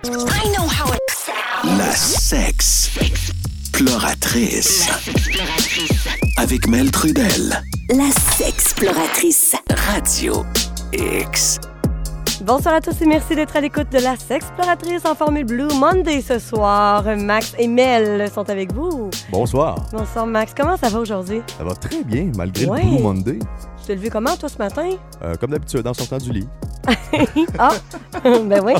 I know how it sounds. La sexploratrice. Avec Mel Trudel. La sexploratrice. Radio X. Bonsoir à tous et merci d'être à l'écoute de la sexploratrice en formule Blue Monday ce soir. Max et Mel sont avec vous. Bonsoir. Bonsoir Max, comment ça va aujourd'hui? Ça va très bien, malgré Ouais. le Blue Monday. Tu t'es levé comment toi ce matin? Comme d'habitude, en sortant du lit. Ah, ben oui.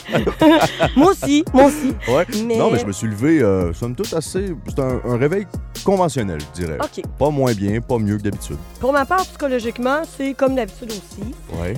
Moi aussi. Ouais. Mais- Non, mais je me suis levé, somme toute, assez... C'est un réveil conventionnel, je dirais. OK. Pas moins bien, pas mieux que d'habitude. Pour ma part, psychologiquement, c'est comme d'habitude aussi.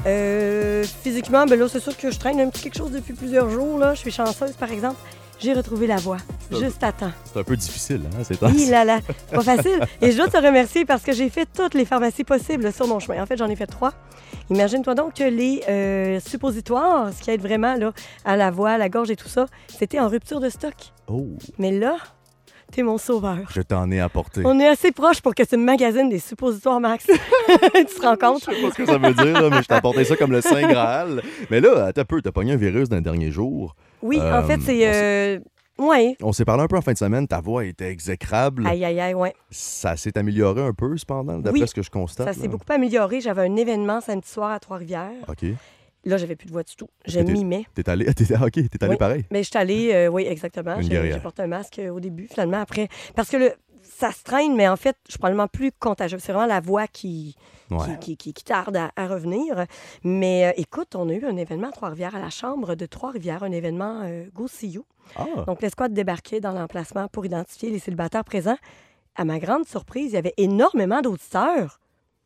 Ouais. Physiquement, ben là, c'est sûr que je traîne un petit quelque chose depuis plusieurs jours. Là. Je suis chanceuse, par exemple. J'ai retrouvé la voix, juste à temps. C'est un peu difficile, hein, c'est Oui, là, là, pas facile. Et je dois te remercier parce que j'ai fait toutes les pharmacies possibles sur mon chemin. En fait, j'en ai fait 3. Imagine-toi donc que les suppositoires, ce qui aide vraiment là, à la voix, à la gorge et tout ça, c'était en rupture de stock. Oh, Mais là, t'es mon sauveur. je t'en ai apporté. On est assez proche pour que tu me magasines des suppositoires, Max. Tu te rends compte? Je sais pas ce que ça veut dire, là, mais je t'ai apporté ça comme le Saint Graal. Mais là, attends un peu, t'as pogné un virus dans les derniers jours. Oui, en fait, c'est... Ouais. On s'est parlé un peu en fin de semaine, ta voix était exécrable. Aïe, aïe, aïe, ouais. Ça s'est amélioré un peu, cependant, d'après Oui, ce que je constate. Ça s'est là. beaucoup amélioré. J'avais un événement samedi soir à Trois-Rivières. OK. Là, j'avais plus de voix du tout. Je T'es- mimais. T'es allé, t'es allé Oui. pareil. Mais je suis allée, oui, exactement. Une J'ai guerrière. porté un masque au début, finalement, après. Parce que ça se traîne, mais en fait, je suis probablement plus contagieuse. C'est vraiment la voix qui Ouais. qui tarde à revenir. Mais écoute, on a eu un événement à Trois-Rivières, à la Chambre de Trois-Rivières, un événement Go See You. Ah, Donc, l'escouade débarquait dans l'emplacement pour identifier les célibataires présents. À ma grande surprise, il y avait énormément d'auditeurs.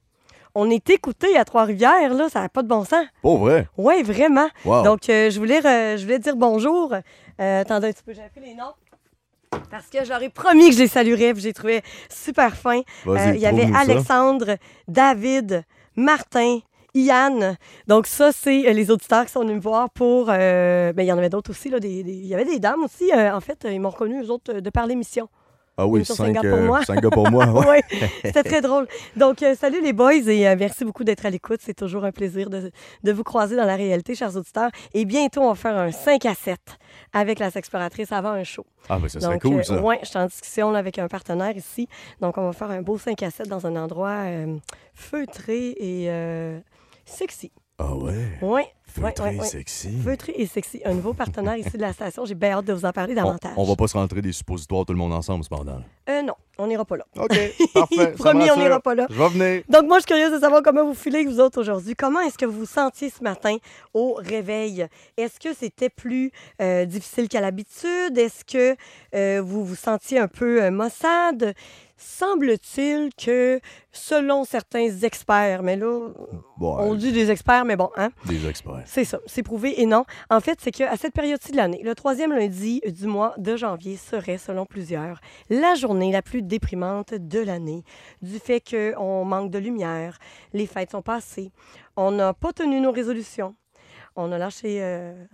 On est écoutés à Trois-Rivières, là, ça n'a pas de bon sens. pour vrai. Oui, vraiment. Wow. Donc, je voulais dire bonjour. Attendez un petit peu, j'avais pris les noms. Parce que j'aurais promis que je les saluerais, puis j'ai trouvé super fin. Vas-y, Il y avait trouve-nous ça. Alexandre, David, Martin, Yann. Donc, ça, c'est les auditeurs qui sont venus me voir pour... ben, il y en avait d'autres aussi. Là, il y avait des dames aussi. En fait, ils m'ont reconnu, eux autres, de par l'émission. Ah oui, Sur 5 5 gars pour moi. gars pour moi. Ouais. Oui, c'était très drôle. Donc, salut les boys et merci beaucoup d'être à l'écoute. C'est toujours un plaisir de vous croiser dans la réalité, chers auditeurs. Et bientôt, on va faire un 5 à 7 avec la sexploratrice avant un show. Ah, ben ça serait Donc, cool, ça. Oui, je suis en discussion là, avec un partenaire ici. Donc, on va faire un beau 5 à 7 dans un endroit feutré et sexy. Ah ouais. Oui. Feutré, sexy. Feutré et sexy. Un nouveau partenaire ici de la station. J'ai bien hâte de vous en parler davantage. On va pas se rentrer des suppositoires tout le monde ensemble, cependant. Non, on n'ira pas là. OK, parfait. ça Promis, me on n'ira rassure. pas là. Je vais venir. Donc, moi, je suis curieuse de savoir comment vous filez, vous autres, aujourd'hui. Comment est-ce que vous vous sentiez ce matin au réveil? Est-ce que c'était plus difficile qu'à l'habitude? Est-ce que vous vous sentiez un peu maussade? Semble-t-il que, selon certains experts, mais là, Bon, on dit des experts, mais bon, hein? des experts. C'est ça, c'est prouvé et non. En fait, c'est qu'à cette période-ci de l'année, le 3e lundi du mois de janvier serait, selon plusieurs, la journée la plus déprimante de l'année, du fait qu'on manque de lumière, les fêtes sont passées, on n'a pas tenu nos résolutions. On a lâché,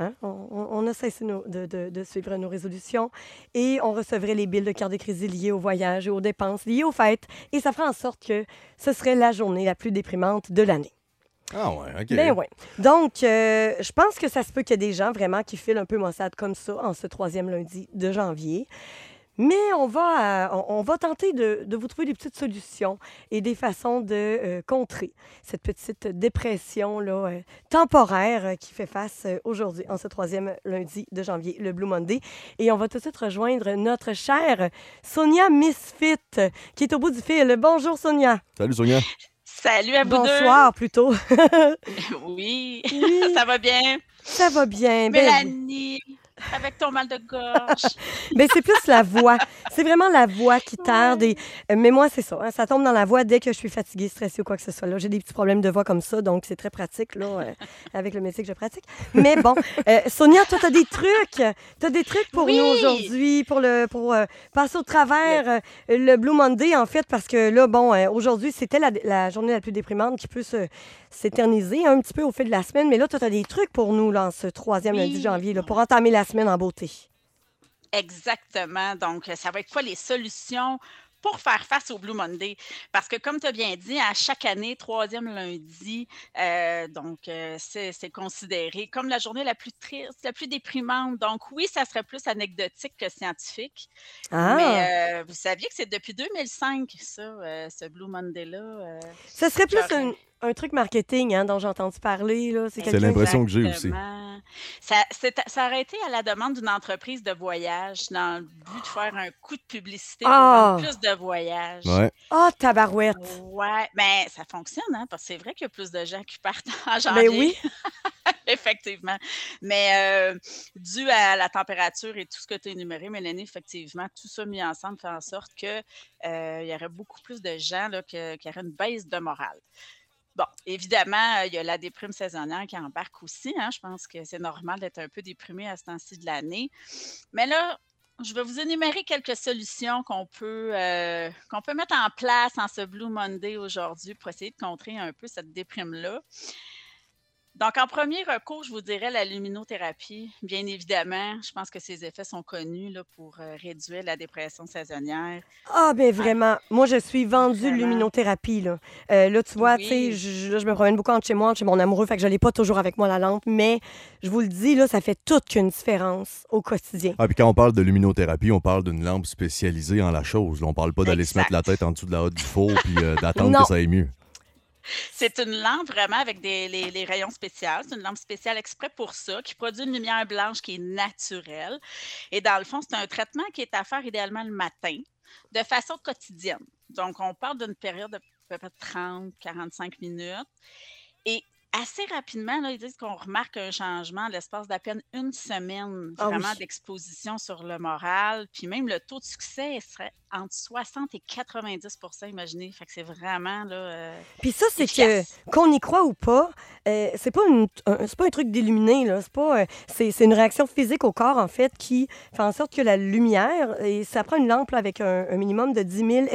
on a cessé de suivre nos résolutions et on recevrait les billes de carte de crédit liées au voyage et aux dépenses liées aux fêtes. Et ça ferait en sorte que ce serait la journée la plus déprimante de l'année. Ah ouais, OK. Ben oui. Donc, je pense que ça se peut qu'il y ait des gens vraiment qui filent un peu maussade comme ça en ce 3e lundi de janvier. Mais on va tenter de vous trouver des petites solutions et des façons de contrer cette petite dépression là, temporaire qui fait face aujourd'hui, en ce 3e lundi de janvier, le Blue Monday. Et on va tout de suite rejoindre notre chère Sonia Misfit, qui est au bout du fil. Bonjour, Sonia. Salut, Sonia. Salut à vous Bonsoir, plutôt. deux. Oui, Oui. ça va bien. Ça va bien. Ben, Mélanie, avec ton mal de gorge. ben, c'est plus la voix. C'est vraiment la voix qui tarde. Mais moi, c'est ça. Hein, ça tombe dans la voix dès que je suis fatiguée, stressée ou quoi que ce soit. Là, j'ai des petits problèmes de voix comme ça, donc c'est très pratique là, avec le métier que je pratique. Mais bon, Sonia, toi, tu as des trucs. Tu as des trucs pour Oui. nous aujourd'hui, pour passer au travers le Blue Monday, en fait, parce que là, bon, aujourd'hui, c'était la journée la plus déprimante qui peut s'éterniser un petit peu au fil de la semaine. Mais là, toi, tu as des trucs pour nous, là, en ce 3e Oui. lundi de janvier, là, pour entamer la semaine en beauté. Exactement. Donc, ça va être quoi les solutions pour faire face au Blue Monday. Parce que, comme tu as bien dit, à chaque année, troisième lundi, c'est considéré comme la journée la plus triste, la plus déprimante. Donc, oui, ça serait plus anecdotique que scientifique. Ah! Mais vous saviez que c'est depuis 2005, ça, ce Blue Monday-là. Ce serait plus J'aurais- un truc marketing hein, dont j'ai entendu parler. Là. C'est C'est quelqu'un l'impression que j'ai aussi. Exactement. Ça aurait été à la demande d'une entreprise de voyage dans le but de faire un coup de publicité pour Ah! vendre plus de voyages. Ouais. Ah, tabarouette! Ouais, mais ça fonctionne, hein, parce que c'est vrai qu'il y a plus de gens qui partent en Ben janvier. oui. Effectivement. Mais dû à la température et tout ce que tu as énuméré, Mélanie, effectivement, tout ça mis ensemble fait en sorte que il y aurait beaucoup plus de gens là, qui auraient une baisse de morale. Bon, évidemment, il y a la déprime saisonnière qui embarque aussi. Hein. Je pense que c'est normal d'être un peu déprimé à ce temps-ci de l'année. Mais là, je vais vous énumérer quelques solutions qu'on peut mettre en place en ce Blue Monday aujourd'hui pour essayer de contrer un peu cette déprime-là. Donc, en premier recours, je vous dirais la luminothérapie. Bien évidemment, je pense que ses effets sont connus là, pour réduire la dépression saisonnière. Ah, ben vraiment. Moi, je suis vendue Vraiment. luminothérapie. Là, tu vois, tu sais, Oui. je me promène beaucoup entre chez moi, entre chez mon amoureux, fait que je l'ai pas toujours avec moi, la lampe, mais je vous le dis, là, ça fait toute qu'une différence au quotidien. Ah, puis quand on parle de luminothérapie, on parle d'une lampe spécialisée en la chose. Là, on parle pas d'aller se mettre la tête en dessous de la hotte du four puis d'attendre Non. que ça aille mieux. C'est une lampe vraiment avec les rayons spéciaux. C'est une lampe spéciale exprès pour ça, qui produit une lumière blanche qui est naturelle. Et dans le fond, c'est un traitement qui est à faire idéalement le matin, de façon quotidienne. Donc, on parle d'une période de à peu près 30-45 minutes. Et assez rapidement, là, ils disent qu'on remarque un changement à l'espace d'à peine une semaine, Ah vraiment oui. d'exposition sur le moral. Puis même le taux de succès serait entre 60 et 90 imaginez. Fait que c'est vraiment là, Puis ça, c'est efficace. qu'on y croit ou pas, c'est pas c'est pas un truc d'illuminé, là. C'est pas, c'est une réaction physique au corps, en fait, qui fait en sorte que la lumière, et ça prend une lampe là, avec un minimum de 10 000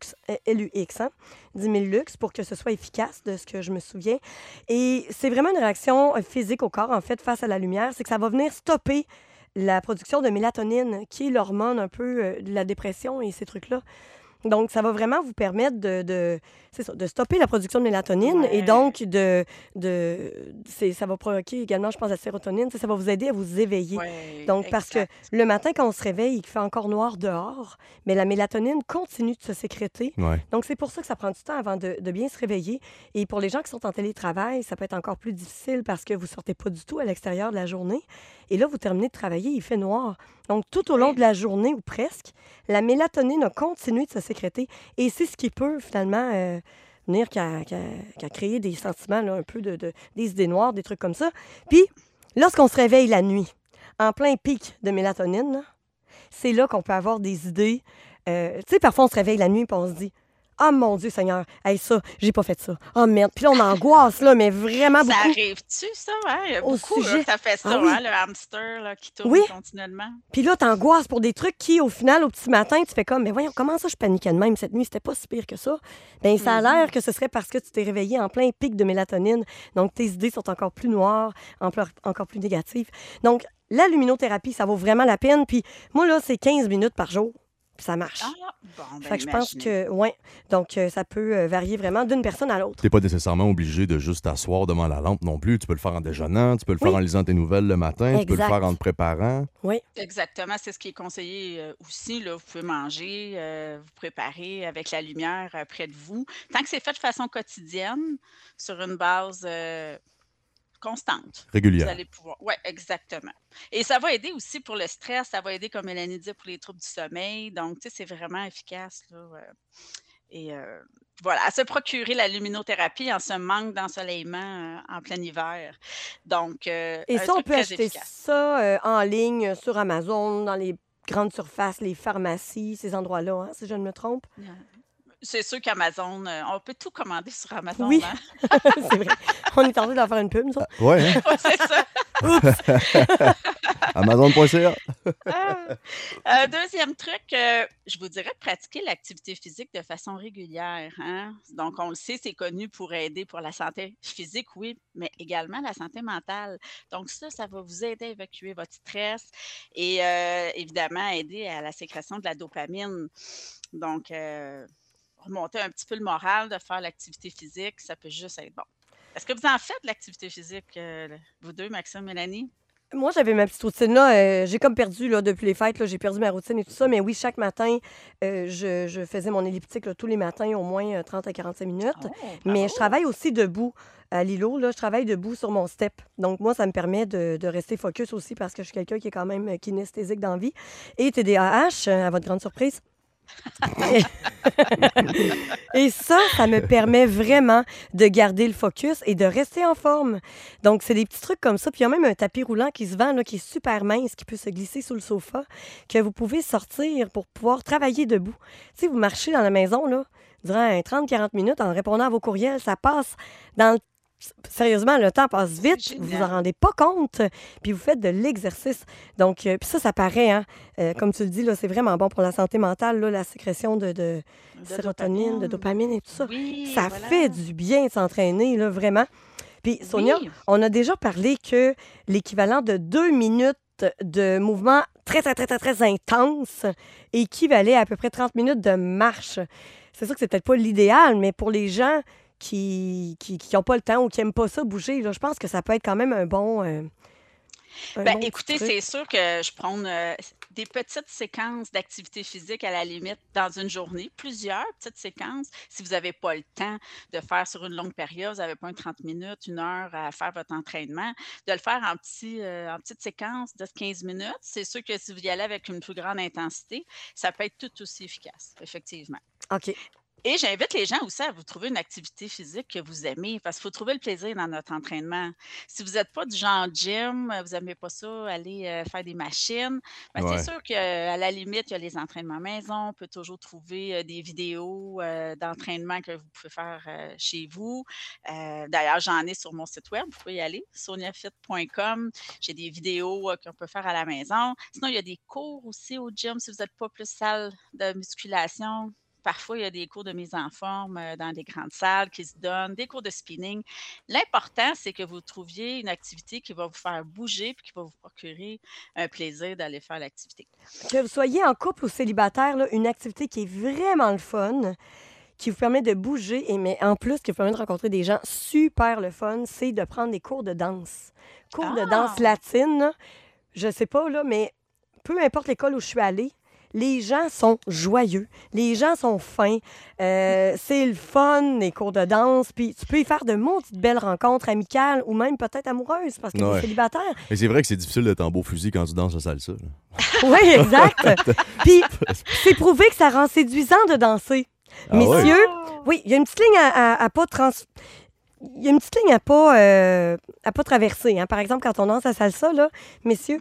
LUX, hein, 10 000 lux pour que ce soit efficace, de ce que je me souviens. Et c'est vraiment une réaction physique au corps, en fait, face à la lumière. C'est que ça va venir stopper la production de mélatonine, qui est l'hormone un peu de la dépression et ces trucs-là. Donc, ça va vraiment vous permettre c'est ça, de stopper la production de mélatonine et Ouais. donc ça va provoquer également, je pense, la sérotonine. Tu sais, ça va vous aider à vous éveiller. Oui, Donc, parce que exact. le matin, quand on se réveille, il fait encore noir dehors, mais la mélatonine continue de se sécréter. Ouais. Donc, c'est pour ça que ça prend du temps avant de bien se réveiller. Et pour les gens qui sont en télétravail, ça peut être encore plus difficile parce que vous ne sortez pas du tout à l'extérieur de la journée. Et là, vous terminez de travailler, il fait noir. Donc, tout au long Oui. de la journée ou presque, la mélatonine a continué de se sécréter. Et c'est ce qui peut finalement venir qu'à créer des sentiments, là, un peu des idées noires, des trucs comme ça. Puis, lorsqu'on se réveille la nuit, en plein pic de mélatonine, là, c'est là qu'on peut avoir des idées. Tu sais, parfois, on se réveille la nuit et on se dit ah, mon Dieu Seigneur, hey, ça, j'ai pas fait ça. Ah, merde. Puis là, on angoisse, là, mais vraiment Ça beaucoup. arrive-tu, ça? Hein? Il y a Au beaucoup là, sujet. que ça fait ça, Ah oui. hein, le hamster là, qui tourne Oui. continuellement. Puis là, t'angoisses pour des trucs qui, au final, au petit matin, tu fais comme, mais voyons, comment ça, je paniquais de même cette nuit? C'était pas si pire que ça. Bien, ça a l'air que ce serait parce que tu t'es réveillé en plein pic de mélatonine. Donc, tes idées sont encore plus noires, encore plus négatives. Donc, la luminothérapie, ça vaut vraiment la peine. Puis moi, là, c'est 15 minutes par jour. Puis ça marche. Ah, bon, ben Fait que je pense imaginez. que, ouais. Donc, ça peut varier vraiment d'une personne à l'autre. T'es pas nécessairement obligé de juste t'asseoir devant la lampe non plus. Tu peux le faire en déjeunant, tu peux le faire Oui. en lisant tes nouvelles le matin, tu peux le Exact. faire en te préparant. Oui. Exactement, c'est ce qui est conseillé aussi. Là. Vous pouvez manger, vous préparer avec la lumière près de vous. Tant que c'est fait de façon quotidienne, sur une base constante. Vous Régulière. allez pouvoir. Oui, exactement. Et ça va aider aussi pour le stress, ça va aider, comme Mélanie dit, pour les troubles du sommeil. Donc, tu sais, c'est vraiment efficace. Là, et voilà, à se procurer la luminothérapie en ce manque d'ensoleillement en plein hiver. Donc, Et un ça, on truc peut très acheter efficace. ça en ligne sur Amazon, dans les grandes surfaces, les pharmacies, ces endroits-là, hein, si je ne me trompe. C'est sûr qu'Amazon, on peut tout commander sur Amazon. Oui. Hein? C'est vrai. On est tenté d'en faire une pub, nous autres. Ouais, hein? Ouais, c'est ça. Amazon.ca. Deuxième truc, je vous dirais de pratiquer l'activité physique de façon régulière. Hein? Donc, on le sait, c'est connu pour aider pour la santé physique, oui, mais également la santé mentale. Donc, ça va vous aider à évacuer votre stress et évidemment aider à la sécrétion de la dopamine. Donc, remonter un petit peu le moral de faire l'activité physique, ça peut juste être bon. Est-ce que vous en faites de l'activité physique, vous deux, Maxime, Mélanie? Moi, j'avais ma petite routine là. J'ai comme perdu là, depuis les fêtes, là, j'ai perdu ma routine et tout ça. Mais oui, chaque matin, je faisais mon elliptique là, tous les matins, au moins 30 à 45 minutes. Oh, Mais je bravo! travaille aussi debout à Lilo. Là, je travaille debout sur mon step. Donc, moi, ça me permet de rester focus aussi parce que je suis quelqu'un qui est quand même kinesthésique dans la vie. Et TDAH, à votre grande surprise. Et ça me permet vraiment de garder le focus et de rester en forme. Donc, c'est des petits trucs comme ça. Puis, il y a même un tapis roulant qui se vend, là, qui est super mince, qui peut se glisser sous le sofa, que vous pouvez sortir pour pouvoir travailler debout. Tu sais, vous marchez dans la maison, là, durant 30-40 minutes en répondant à vos courriels. Ça passe dans le Sérieusement, le temps passe vite, C'est vous vous en génial. rendez pas compte, puis vous faites de l'exercice. Donc, puis ça paraît, hein. Comme tu le dis, là, c'est vraiment bon pour la santé mentale, là, la sécrétion de De sérotonine, de dopamine. dopamine et tout ça. Oui, Ça voilà. fait du bien de s'entraîner, là, vraiment. Puis, Sonia, Oui. on a déjà parlé que l'équivalent de 2 minutes de mouvement très, très, très, très, très intense équivalait à peu près 30 minutes de marche. C'est sûr que c'est peut-être pas l'idéal, mais pour les gens qui n'ont pas le temps ou qui n'aiment pas ça bouger, là, je pense que ça peut être quand même un bon Ben, petit écoutez, truc. c'est sûr que je prône des petites séquences d'activité physique à la limite dans une journée, plusieurs petites séquences. Si vous n'avez pas le temps de faire sur une longue période, vous n'avez pas 30 minutes, 1 heure à faire votre entraînement, de le faire en petites séquences de 15 minutes. C'est sûr que si vous y allez avec une plus grande intensité, ça peut être tout aussi efficace, effectivement. OK. Et j'invite les gens aussi à vous trouver une activité physique que vous aimez, parce qu'il faut trouver le plaisir dans notre entraînement. Si vous n'êtes pas du genre gym, vous n'aimez pas ça, aller faire des machines, ben c'est Ouais. sûr qu'à la limite, il y a les entraînements maison. On peut toujours trouver des vidéos d'entraînement que vous pouvez faire chez vous. D'ailleurs, j'en ai sur mon site web, vous pouvez y aller, soniafit.com. J'ai des vidéos qu'on peut faire à la maison. Sinon, il y a des cours aussi au gym si vous n'êtes pas plus salle de musculation. Parfois, il y a des cours de mise en forme dans des grandes salles qui se donnent, des cours de spinning. L'important, c'est que vous trouviez une activité qui va vous faire bouger et qui va vous procurer un plaisir d'aller faire l'activité. Que vous soyez en couple ou célibataire, là, une activité qui est vraiment le fun, qui vous permet de bouger, mais en plus, qui vous permet de rencontrer des gens super le fun, c'est de prendre des cours de danse. Cours de danse Ah! latine, là, je sais pas, là, mais peu importe l'école où je suis allée, les gens sont joyeux, les gens sont fins, c'est le fun, les cours de danse, puis tu peux y faire de maudites belles rencontres amicales ou même peut-être amoureuses parce que tu es Ouais. célibataire. Mais c'est vrai que c'est difficile de tambour fusil quand tu danses à salsa. Là. Oui, exact. Puis c'est prouvé que ça rend séduisant de danser. Ah ouais? Messieurs, Oh! oui, il y a une petite ligne à pas il y a une petite ligne à pas traverser. Hein. Par exemple, quand on danse à salsa, là, messieurs,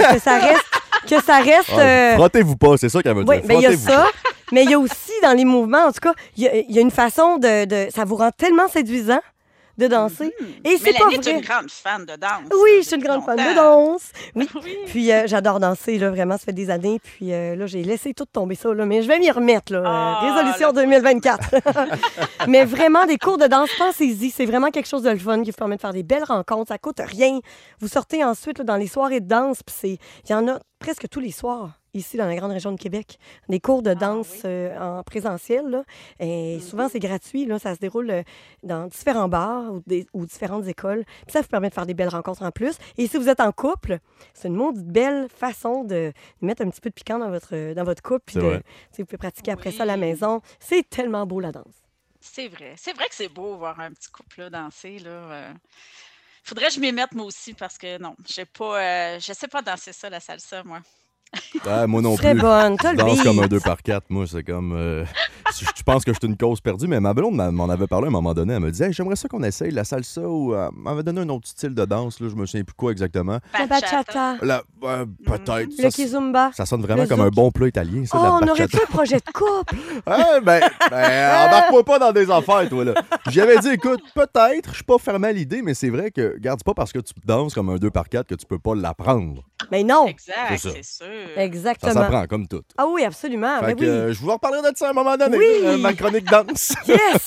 que ça reste. Ah, frottez-vous pas, c'est ça qu'elle veut Oui, dire. bien il y a Frottez-vous. ça, mais il y a aussi dans les mouvements, en tout cas, il y a une façon ça vous rend tellement séduisant de danser. Et c'est pas Mélanie est vrai. une grande fan de danse. Oui, là, je suis une depuis grande fan de longtemps. danse. Oui. Oui. Puis j'adore danser, là, vraiment, ça fait des années. Puis là, j'ai laissé tout tomber ça, là, mais je vais m'y remettre, là. Ah, Résolution là, 2024. Mais vraiment, des cours de danse, pensez-y. C'est vraiment quelque chose de le fun qui vous permet de faire des belles rencontres. Ça coûte rien. Vous sortez ensuite là, dans les soirées de danse, puis il y en a presque tous les soirs ici dans la grande région de Québec. Des cours de danse oui. en présentiel, là. Et souvent, c'est gratuit, là. Ça se déroule dans différents bars ou différentes écoles. Puis ça vous permet de faire des belles rencontres en plus. Et si vous êtes en couple, c'est une maudite belle façon de mettre un petit peu de piquant dans votre couple. Puis C'est vrai. vous pouvez pratiquer après ça à la Oui. maison. C'est tellement beau, la danse. C'est vrai. C'est vrai que c'est beau voir un petit couple là, danser. Faudrait que je m'y mette moi aussi parce que non, je sais pas danser ça, la salsa, moi. Ah, moi non Très plus. bonne. T'as Je le danse beat. comme un 2x4. Moi, c'est comme. Je pense que je suis une cause perdue, mais ma blonde m'en avait parlé à un moment donné. Elle me disait hey, j'aimerais ça qu'on essaye la salsa ou. Elle m'avait donné un autre style de danse. Là, je me souviens plus quoi exactement. La bachata. Peut-être. Le kizumba. Ça sonne vraiment Le comme un zouk. bon plat italien, ça, Oh, de la on aurait bachata. pu un projet de couple. Ouais, ben, embarque-moi pas dans des affaires, toi, là. J'avais dit, écoute, peut-être, je suis pas fermé à l'idée, mais c'est vrai que, regarde, c'est pas parce que tu danses comme un 2x4 que tu peux pas l'apprendre. Mais non. Exact, C'est ça. c'est sûr. Ça Exactement. s'apprend, comme tout. Ah oui, absolument. Fait Mais que, oui. je vous en reparlerai de ça à un moment donné, Oui. ma chronique danse. Yes!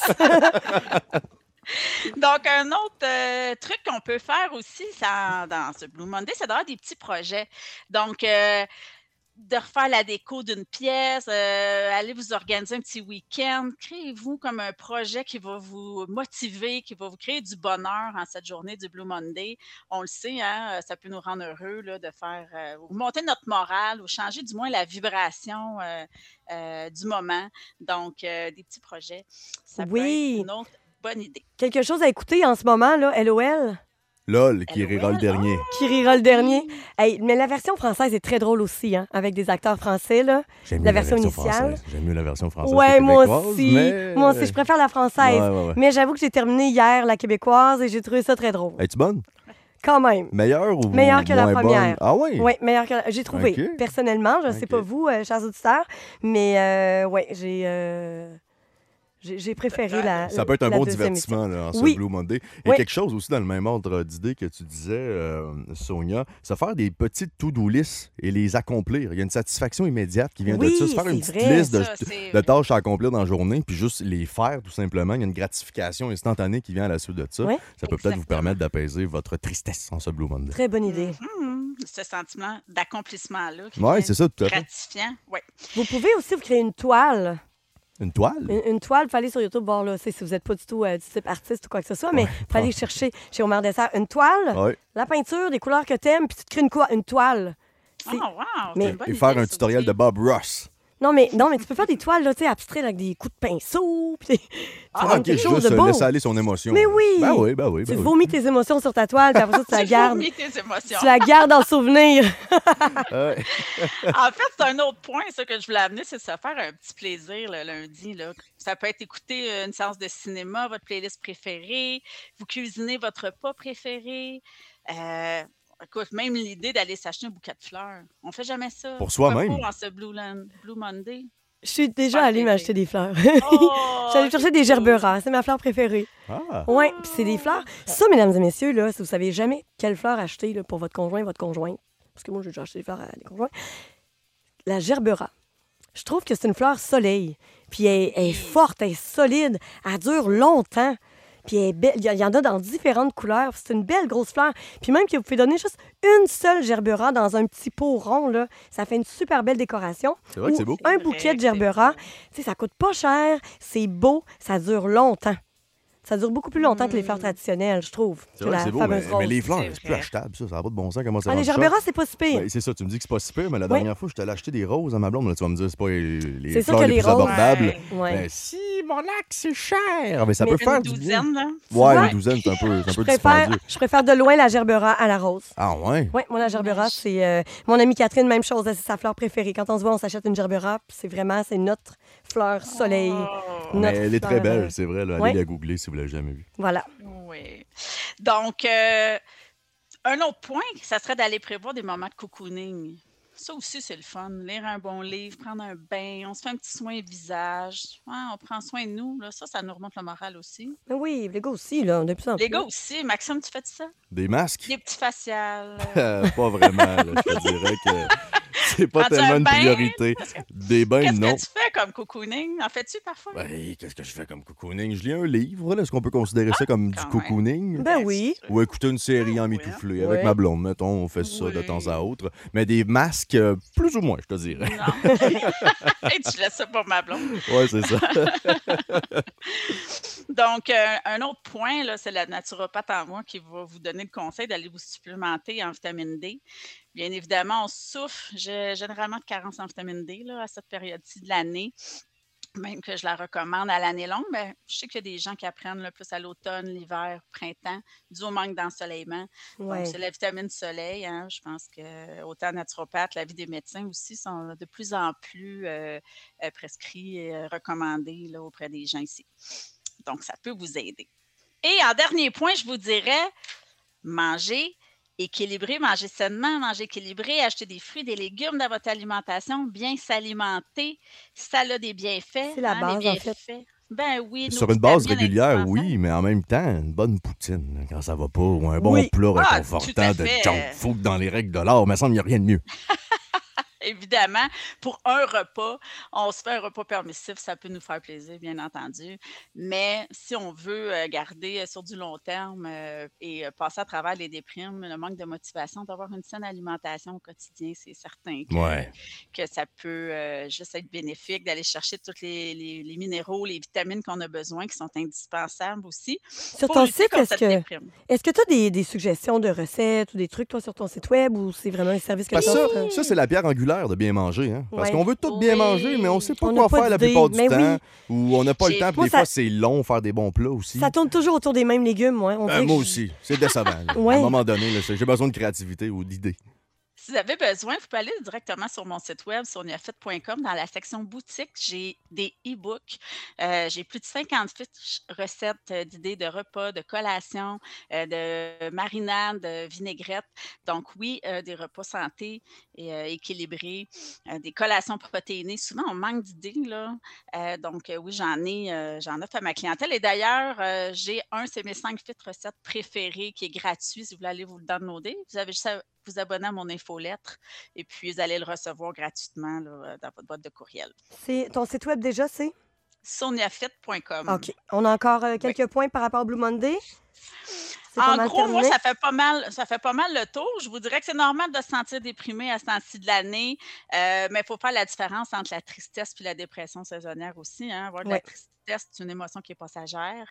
Donc, un autre truc qu'on peut faire aussi dans ce Blue Monday, c'est d'avoir des petits projets. Donc, de refaire la déco d'une pièce, allez vous organiser un petit week-end. Créez-vous comme un projet qui va vous motiver, qui va vous créer du bonheur en cette journée du Blue Monday. On le sait, hein, ça peut nous rendre heureux là, de faire ou monter notre morale ou changer du moins la vibration du moment. Donc, des petits projets, ça peut être Oui. une autre bonne idée. Quelque chose à écouter en ce moment, là, LOL, LOL, qui rira le LOL, dernier. qui rira le dernier. Hey, mais la version française est très drôle aussi, hein, avec des acteurs français, là. J'aime mieux La version initiale. française. J'aime mieux la version française. Ouais, que moi québécoise, aussi. mais- Moi aussi, je préfère la française. Ouais. Mais j'avoue que j'ai terminé hier la québécoise et j'ai trouvé ça très drôle. Es-tu bonne? Quand même. Meilleure ou Meilleure que la moins première. bonne? Ah oui? Oui, meilleure que j'ai trouvé. Ok. Personnellement, je ne sais Ok. pas vous, chers auditeurs, mais ouais, j'ai préféré la Ça peut être un la bon deuxième divertissement là, en ce Oui. Blue Monday. Et Oui. quelque chose aussi dans le même ordre d'idée que tu disais, Sonia, se faire des petites to-do lists et les accomplir. Il y a une satisfaction immédiate qui vient Oui, de ça. Se faire une c'est petite vrai. liste Ça, c'est de tâches à accomplir dans la journée, puis juste les faire tout simplement. Il y a une gratification instantanée qui vient à la suite de ça. Oui. Ça peut peut-être vous Exactement. permettre d'apaiser votre tristesse en ce Blue Monday. Très bonne idée. Ce sentiment d'accomplissement-là. qui Oui, vient c'est ça, tout à fait. gratifiant. Oui. Vous pouvez aussi vous créer une toile. Une toile? Une toile, il faut aller sur YouTube, voir là, si vous n'êtes pas du tout du type artiste ou quoi que ce soit, mais il faut aller chercher chez Omer Dessert une toile, Oui. la peinture, des couleurs que tu aimes, puis tu te crées une toile. Oh, C'est- wow! Mais- c'est une bonne Et faire idée, un ça tutoriel aussi. de Bob Ross. Non, mais tu peux faire des toiles là, tu sais, abstraites avec des coups de pinceau. Puis tu Ah, rends ok, quelque chose juste de beau. laisser aller son émotion. Mais oui! Ben oui. Tu vomis tes émotions sur ta toile, puis après ça, tu la Tu gardes. vomis tes émotions. Tu la gardes en souvenir. Ouais. En fait, c'est un autre point, ça, que je voulais amener, c'est de se faire un petit plaisir le lundi. Là. Ça peut être écouter une séance de cinéma, votre playlist préférée, vous cuisinez votre repas préféré. Écoute, même l'idée d'aller s'acheter un bouquet de fleurs. On fait jamais ça. Pour Pourquoi soi-même. pas en ce Blue Monday. Je suis déjà Faire allée plaisir. m'acheter des fleurs. Oh, Je suis allée chercher des gerberas. C'est ma fleur préférée. Ah. Oui, puis c'est des fleurs. Ça, mesdames et messieurs, là, si vous savez jamais quelle fleur acheter là, pour votre conjoint, votre conjointe, parce que moi, j'ai déjà acheté des fleurs à des conjoints, la gerbera. Je trouve que c'est une fleur soleil. Puis elle est forte, elle est solide, elle dure longtemps. Puis elle est belle. Il y en a dans différentes couleurs. C'est une belle grosse fleur. Puis même que vous pouvez donner juste une seule gerbera dans un petit pot rond, là, ça fait une super belle décoration. C'est vrai que Ou c'est beau. un C'est bouquet vrai de que c'est gerbera, beau. tu sais, ça coûte pas cher, c'est beau, ça dure longtemps. Ça dure beaucoup plus longtemps que les fleurs traditionnelles, je trouve. C'est vrai que c'est beau, mais rose. les fleurs, C'est c'est plus vrai. achetable, ça. Ça n'a pas de bon sens. Comment ça Ah, les vend ça? gerberas, c'est pas si pire. Ben, c'est ça, tu me dis que c'est pas si pire, mais la Oui. dernière fois, je t'allais acheter des roses à ma blonde. Là, tu vas me dire, c'est pas les C'est sûr fleurs que les les plus roses- abordables. Ouais. Ben, si, mon lac, c'est cher. Mais ça Mais peut Une faire du bien. douzaine, là. Ouais, vois? une douzaine, c'est un peu Je préfère de loin la gerbera à la rose. Ah ouais? Oui, moi, la gerbera, c'est... mon amie Catherine, même chose, c'est sa fleur préférée. Quand on se voit, on s'achète une gerbera, puis c'est notre fleur soleil. Oh. Notre Mais elle est très fleur, belle, c'est vrai. Là. Allez ouais. la googler si vous l'avez jamais vue. Voilà. Oui. Donc, un autre point, ça serait d'aller prévoir des moments de cocooning. Ça aussi, c'est le fun. Lire un bon livre, prendre un bain, on se fait un petit soin visage. Ouais, on prend soin de nous. Là. Ça nous remonte le moral aussi. Mais oui, les gars aussi, là, de plus en plus. Les gars aussi. Maxime, tu fais ça? Des masques? Des petits faciales. Pas vraiment. Là. Je te dirais que c'est pas Prends-tu tellement un une bain? priorité. Des bains, Qu'est-ce non. que tu fais comme cocooning? En fais-tu parfois? Ben, qu'est-ce que je fais comme cocooning? Je lis un livre. Là. Est-ce qu'on peut considérer ça comme du quand même. cocooning? Ben oui. Ou écouter une série en mitouflé avec Ouais. ma blonde, mettons, on fait ça de Oui. temps à autre. Mais des masques, plus ou moins, je te dirais. Non. Hey, tu laisses ça pour ma blonde. Ouais, c'est ça. Donc, un autre point, là, c'est la naturopathe en moi qui va vous donner le conseil d'aller vous supplémenter en vitamine D. Bien évidemment, on souffre généralement de carence en vitamine D là, à cette période-ci de l'année. Même que je la recommande à l'année longue, mais je sais qu'il y a des gens qui apprennent le plus à l'automne, l'hiver, printemps, dû au manque d'ensoleillement. Ouais. Donc, c'est la vitamine soleil. Hein. Je pense que autant naturopathes, la vie des médecins aussi sont de plus en plus prescrits et recommandés là, auprès des gens ici. Donc, ça peut vous aider. Et en dernier point, je vous dirais, manger équilibré, manger sainement, manger équilibré, acheter des fruits, des légumes dans votre alimentation, bien s'alimenter, ça a des bienfaits. C'est la les base, en fait. bienfaits. Ben oui. nos Sur une base vitamines régulière, indispensables. oui, mais en même temps, une bonne poutine, là, quand ça va pas, ou un bon Oui. plat Ah, réconfortant tout à de fait. junk food dans les règles de l'art, il me semble qu'il n'y a rien de mieux. évidemment, pour un repas, on se fait un repas permissif, ça peut nous faire plaisir, bien entendu. Mais si on veut garder sur du long terme et passer à travers les déprimes, le manque de motivation, d'avoir une saine alimentation au quotidien, c'est certain Ouais. que ça peut juste être bénéfique d'aller chercher tous les minéraux, les vitamines qu'on a besoin, qui sont indispensables aussi Sur pour ton lutter site, contre cette déprime. est-ce que tu as des suggestions de recettes ou des trucs, toi, sur ton site web, ou c'est vraiment un service que Parce tu que offres? ça, c'est la pierre angulaire de bien manger. Hein? Parce Ouais. qu'on veut tout bien Oui. manger, mais on sait pas On quoi n'a pas faire la d'idée, plupart du mais temps. oui. Ou on n'a pas le J'ai- temps, puis Moi, des ça- fois, c'est long faire des bons plats aussi. Ça tourne toujours autour des mêmes légumes, moi. On dirait que Moi je- aussi. C'est décevant. là. Ouais. À un moment donné, là, j'ai besoin de créativité ou d'idées. Si vous avez besoin, vous pouvez aller directement sur mon site web, soniafit.com. Dans la section boutique, j'ai des e-books. J'ai plus de 50 fiches recettes d'idées de repas, de collations, de marinades, de vinaigrettes. Donc oui, des repas santé et équilibrés, des collations protéinées. Souvent, on manque d'idées, là. Donc oui, j'en offre à ma clientèle. Et d'ailleurs, j'ai c'est mes 5 fit recettes préférées qui est gratuit si vous voulez aller vous le downloader. Vous avez juste à vous abonner à mon infolettre et puis vous allez le recevoir gratuitement là, dans votre boîte de courriel. C'est ton site web déjà, c'est? soniafit.com. OK. On a encore quelques points par rapport au Blue Monday. C'est pas En mal gros, moi, terminé. ça fait pas mal le tour. Je vous dirais que c'est normal de se sentir déprimé à ce temps-ci de l'année, mais il faut faire la différence entre la tristesse et la dépression saisonnière aussi. Hein. Avoir de la Ouais. tristesse, c'est une émotion qui est passagère.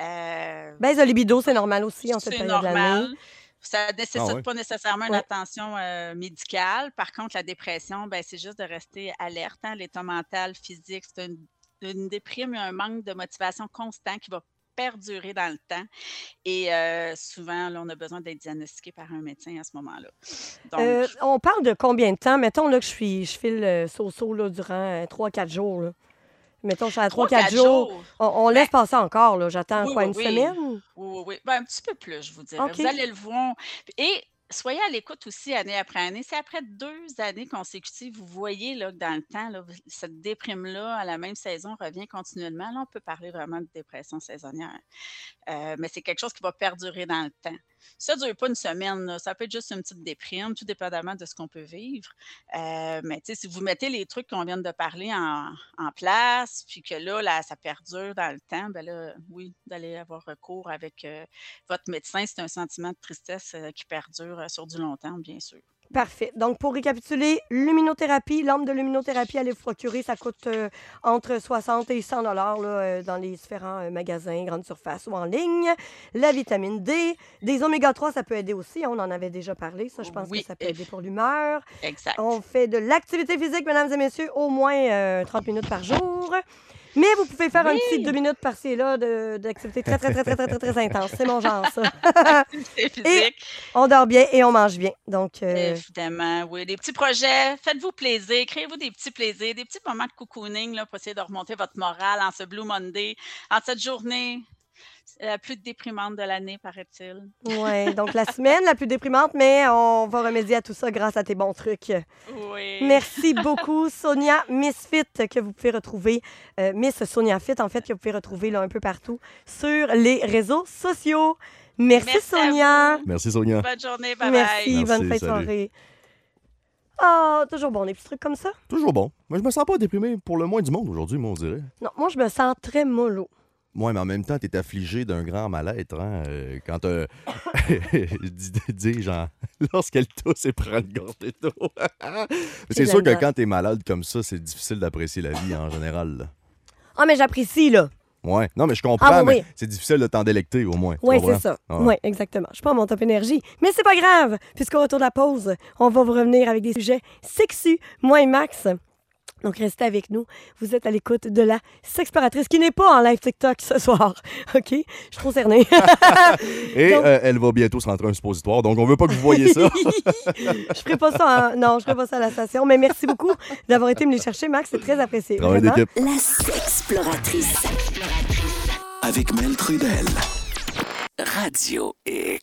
Baisse de libido, c'est normal aussi en cette C'est période de l'année. normal. Ça ne nécessite ouais. pas nécessairement une Ouais. attention médicale. Par contre, la dépression, ben, c'est juste de rester alerte. Hein. L'état mental, physique, c'est une déprime et un manque de motivation constant qui va perdurer dans le temps. Et souvent, là, on a besoin d'être diagnostiqué par un médecin à ce moment-là. Donc, On parle de combien de temps? Mettons là, que je file so-so là, durant 3-4 jours. Là. Mettons, je suis à 3-4 jours. On laisse passer encore. Là. J'attends Oui, quoi, oui, une oui. semaine? Oui. Ben, un petit peu plus, je vous dirais. OK. Vous allez le voir. Et soyez à l'écoute aussi année après année. C'est après 2 années consécutives, vous voyez là, que dans le temps, là, cette déprime-là, à la même saison, revient continuellement. Là, on peut parler vraiment de dépression saisonnière. Mais c'est quelque chose qui va perdurer dans le temps. Ça ne dure pas une semaine. Là. Ça peut être juste une petite déprime, tout dépendamment de ce qu'on peut vivre. Mais tu sais, si vous mettez les trucs qu'on vient de parler en place, puis que là, ça perdure dans le temps, ben là, oui, vous allez avoir recours avec votre médecin. C'est un sentiment de tristesse qui perdure sur du long terme, bien sûr. Parfait. Donc, pour récapituler, luminothérapie, lampe de luminothérapie, allez vous procurer, ça coûte entre 60 et 100 là, dans les différents magasins, grandes surfaces ou en ligne. La vitamine D, des oméga-3, ça peut aider aussi. On en avait déjà parlé. Ça, je pense Oui, que ça peut aider pour l'humeur. Exact. On fait de l'activité physique, mesdames et messieurs, au moins 30 minutes par jour. Mais vous pouvez faire un petit 2 minutes par-ci et là d'activité très, très, très, très, très, très, très intense. C'est mon genre, ça. C'est physique. On dort bien et on mange bien. Donc, Évidemment, oui. Des petits projets, faites-vous plaisir, créez-vous des petits plaisirs, des petits moments de cocooning là, pour essayer de remonter votre morale en ce Blue Monday, en cette journée la plus déprimante de l'année, paraît-il. oui, donc la semaine la plus déprimante, mais on va remédier à tout ça grâce à tes bons trucs. Oui. Merci beaucoup, Sonia Misfit, que vous pouvez retrouver, Miss Sonia Fit, en fait, que vous pouvez retrouver là, un peu partout sur les réseaux sociaux. Merci Merci à Sonia. vous. Merci, Sonia. Bonne journée, bye Merci, bye. bonne fin de salut. soirée. Ah, toujours bon, des petits trucs comme ça? Toujours bon. Mais je me sens pas déprimé pour le moins du monde aujourd'hui, moi, on dirait. Non, moi, je me sens très mollo. Ouais, mais en même temps, t'es affligé d'un grand mal-être, hein? Quand dis genre, lorsqu'elle tousse et prend une gorgée d'eau. C'est sûr que là-dedans. quand t'es malade comme ça, c'est difficile d'apprécier la vie en général. Là. Ah, mais j'apprécie, là. Ouais. Non, mais je comprends, Ah, oui, mais oui. c'est difficile de t'en délecter, au moins. Tu Oui, comprends? c'est ça. Ah. Oui, exactement. Je suis pas à mon top énergie. Mais c'est pas grave, puisqu'au retour de la pause, on va vous revenir avec des sujets sexus, moi et Max. Donc, restez avec nous. Vous êtes à l'écoute de la sexploratrice qui n'est pas en live TikTok ce soir. OK? Je suis trop cernée. Et Donc- elle va bientôt se rentrer un suppositoire, donc on veut pas que vous voyez ça. Je ferai pas ça. Non, je ferai pas ça à la station. Mais merci beaucoup d'avoir été me les chercher, Max. C'est très apprécié. Travail Vraiment. d'équipe. La sexploratrice. Avec Mel Trudel. Radio X.